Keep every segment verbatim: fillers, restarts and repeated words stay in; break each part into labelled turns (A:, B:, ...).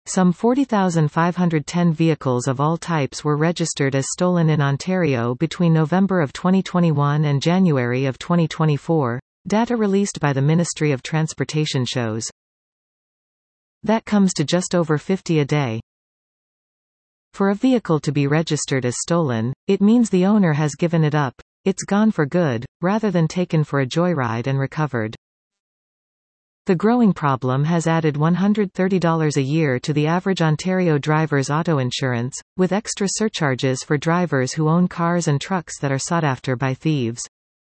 A: Some forty thousand five hundred ten vehicles of all types were registered as stolen in Ontario between November of twenty twenty-one and January of twenty twenty-four, data released by the Ministry of Transportation shows. That comes to just over fifty a day. For a vehicle to be registered as stolen, it means the owner has given it up, it's gone for good, rather than taken for a joyride and recovered. The growing problem has added one hundred thirty dollars a year to the average Ontario driver's auto insurance, with extra surcharges for drivers who own cars and trucks that are sought after by thieves.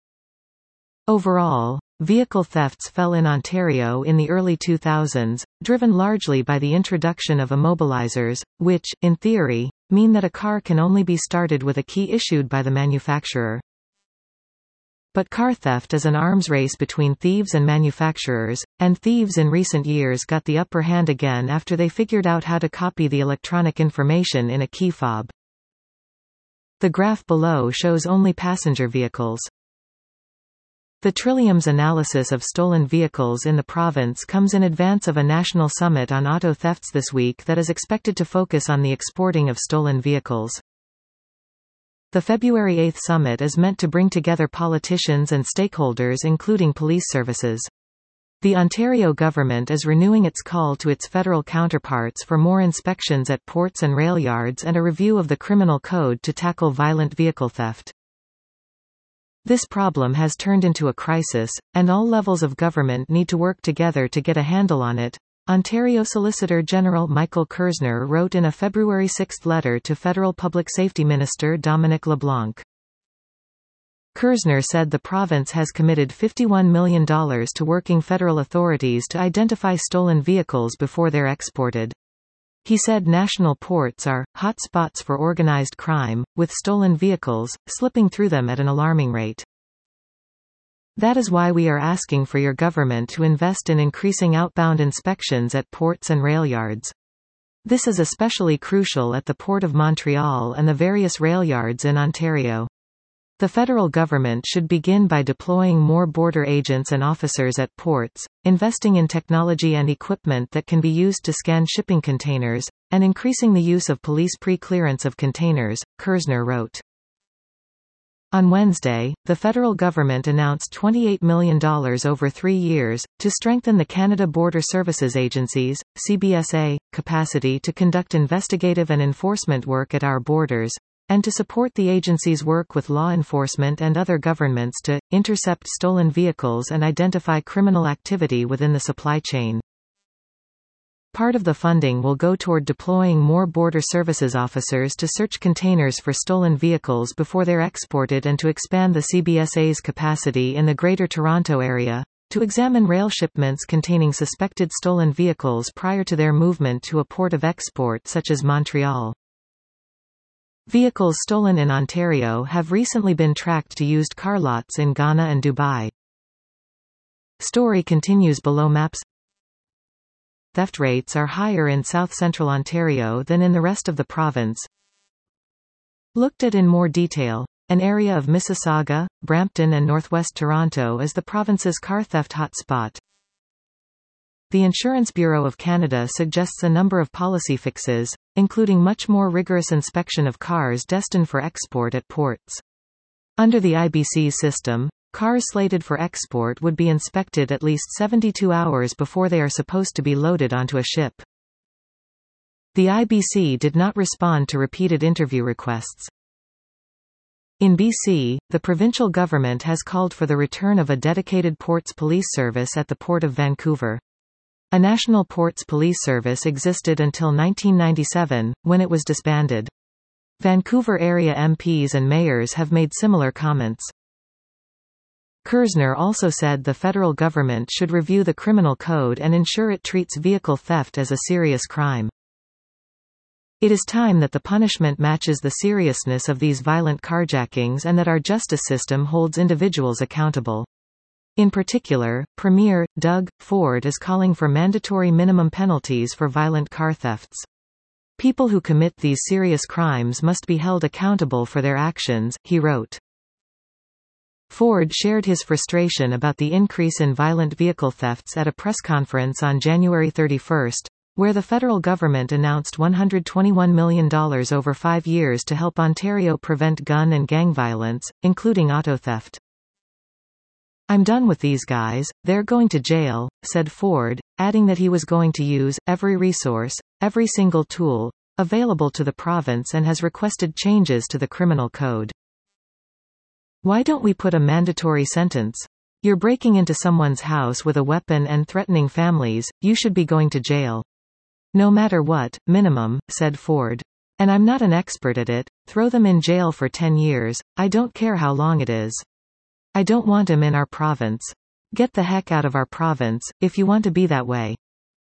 A: Overall, vehicle thefts fell in Ontario in the early two thousands, driven largely by the introduction of immobilizers, which, in theory, mean that a car can only be started with a key issued by the manufacturer. But car theft is an arms race between thieves and manufacturers, and thieves in recent years got the upper hand again after they figured out how to copy the electronic information in a key fob. The graph below shows only passenger vehicles. The Trillium's analysis of stolen vehicles in the province comes in advance of a national summit on auto thefts this week that is expected to focus on the exporting of stolen vehicles. The February eighth summit is meant to bring together politicians and stakeholders including police services. The Ontario government is renewing its call to its federal counterparts for more inspections at ports and rail yards and a review of the criminal code to tackle violent vehicle theft. This problem has turned into a crisis, and all levels of government need to work together to get a handle on it, Ontario Solicitor General Michael Kerzner wrote in a February sixth letter to Federal Public Safety Minister Dominic LeBlanc. Kerzner said the province has committed fifty-one million dollars to working federal authorities to identify stolen vehicles before they're exported. He said national ports are hot spots for organized crime, with stolen vehicles slipping through them at an alarming rate. That is why we are asking for your government to invest in increasing outbound inspections at ports and rail yards. This is especially crucial at the Port of Montreal and the various rail yards in Ontario. The federal government should begin by deploying more border agents and officers at ports, investing in technology and equipment that can be used to scan shipping containers, and increasing the use of police pre-clearance of containers, Kerzner wrote. On Wednesday, the federal government announced twenty-eight million dollars over three years, to strengthen the Canada Border Services Agency's, C B S A, capacity to conduct investigative and enforcement work at our borders, and to support the agency's work with law enforcement and other governments to intercept stolen vehicles and identify criminal activity within the supply chain. Part of the funding will go toward deploying more border services officers to search containers for stolen vehicles before they're exported and to expand the C B S A's capacity in the Greater Toronto Area, to examine rail shipments containing suspected stolen vehicles prior to their movement to a port of export such as Montreal. Vehicles stolen in Ontario have recently been tracked to used car lots in Ghana and Dubai. Story continues below maps. Theft rates are higher in south-central Ontario than in the rest of the province. Looked at in more detail, an area of Mississauga, Brampton and northwest Toronto is the province's car theft hotspot. The Insurance Bureau of Canada suggests a number of policy fixes, including much more rigorous inspection of cars destined for export at ports. Under the I B C system, cars slated for export would be inspected at least seventy-two hours before they are supposed to be loaded onto a ship. The I B C did not respond to repeated interview requests. In B C, the provincial government has called for the return of a dedicated ports police service at the Port of Vancouver. A national ports police service existed until nineteen ninety-seven, when it was disbanded. Vancouver area M Ps and mayors have made similar comments. Kerzner also said the federal government should review the criminal code and ensure it treats vehicle theft as a serious crime. It is time that the punishment matches the seriousness of these violent carjackings and that our justice system holds individuals accountable. In particular, Premier Doug Ford is calling for mandatory minimum penalties for violent car thefts. People who commit these serious crimes must be held accountable for their actions, he wrote. Ford shared his frustration about the increase in violent vehicle thefts at a press conference on January thirty-first, where the federal government announced one hundred twenty-one million dollars over five years to help Ontario prevent gun and gang violence, including auto theft. "I'm done with these guys, they're going to jail," said Ford, adding that he was going to use every resource, every single tool, available to the province and has requested changes to the criminal code. "Why don't we put a mandatory sentence? You're breaking into someone's house with a weapon and threatening families, you should be going to jail. No matter what, minimum," said Ford. "And I'm not an expert at it, throw them in jail for ten years, I don't care how long it is. I don't want them in our province. Get the heck out of our province, if you want to be that way."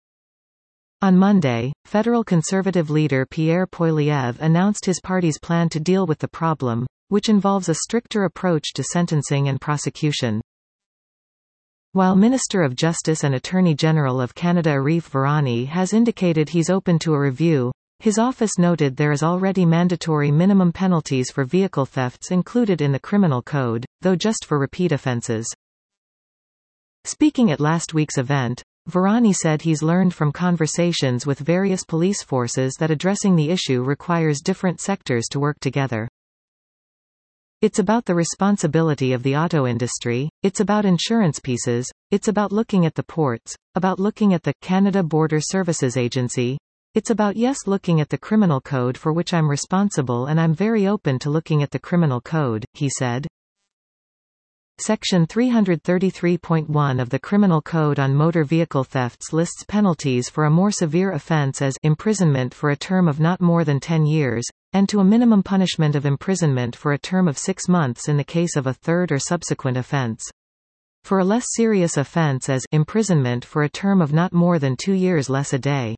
A: On Monday, federal conservative leader Pierre Poilievre announced his party's plan to deal with the problem, which involves a stricter approach to sentencing and prosecution. While Minister of Justice and Attorney General of Canada Arif Virani has indicated he's open to a review, his office noted there is already mandatory minimum penalties for vehicle thefts included in the criminal code, though just for repeat offences. Speaking at last week's event, Virani said he's learned from conversations with various police forces that addressing the issue requires different sectors to work together. "It's about the responsibility of the auto industry, it's about insurance pieces, it's about looking at the ports, about looking at the Canada Border Services Agency. It's about yes looking at the criminal code for which I'm responsible, and I'm very open to looking at the criminal code," he said. Section three thirty-three point one of the Criminal Code on Motor Vehicle Thefts lists penalties for a more severe offence as imprisonment for a term of not more than ten years, and to a minimum punishment of imprisonment for a term of six months in the case of a third or subsequent offence. For a less serious offence as imprisonment for a term of not more than two years less a day.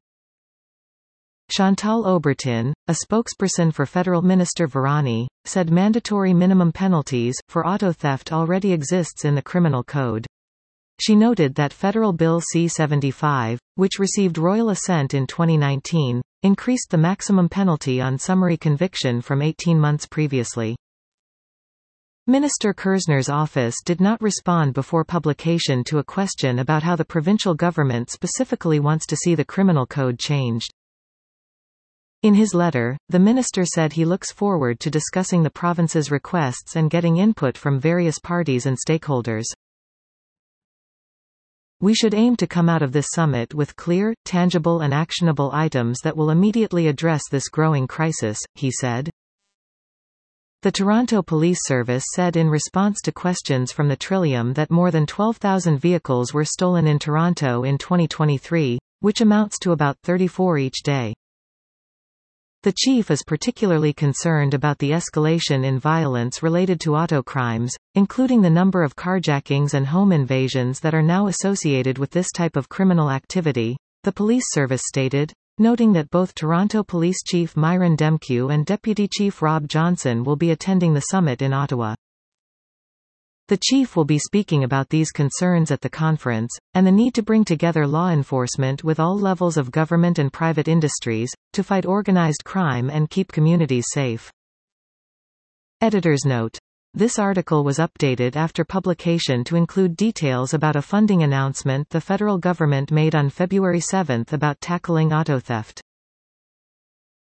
A: Chantal Aubertin, a spokesperson for Federal Minister Virani, said mandatory minimum penalties for auto theft already exists in the Criminal Code. She noted that Federal Bill C seventy-five, which received royal assent in twenty nineteen, increased the maximum penalty on summary conviction from eighteen months previously. Minister Kersner's office did not respond before publication to a question about how the provincial government specifically wants to see the criminal code changed. In his letter, the minister said he looks forward to discussing the province's requests and getting input from various parties and stakeholders. "We should aim to come out of this summit with clear, tangible and actionable items that will immediately address this growing crisis," he said. The Toronto Police Service said in response to questions from the Trillium that more than twelve thousand vehicles were stolen in Toronto in twenty twenty-three, which amounts to about thirty-four each day. The chief is particularly concerned about the escalation in violence related to auto crimes, including the number of carjackings and home invasions that are now associated with this type of criminal activity, the police service stated, noting that both Toronto Police Chief Myron Demkiw and Deputy Chief Rob Johnson will be attending the summit in Ottawa. The chief will be speaking about these concerns at the conference, and the need to bring together law enforcement with all levels of government and private industries, to fight organized crime and keep communities safe. Editor's note. This article was updated after publication to include details about a funding announcement the federal government made on February seventh about tackling auto theft.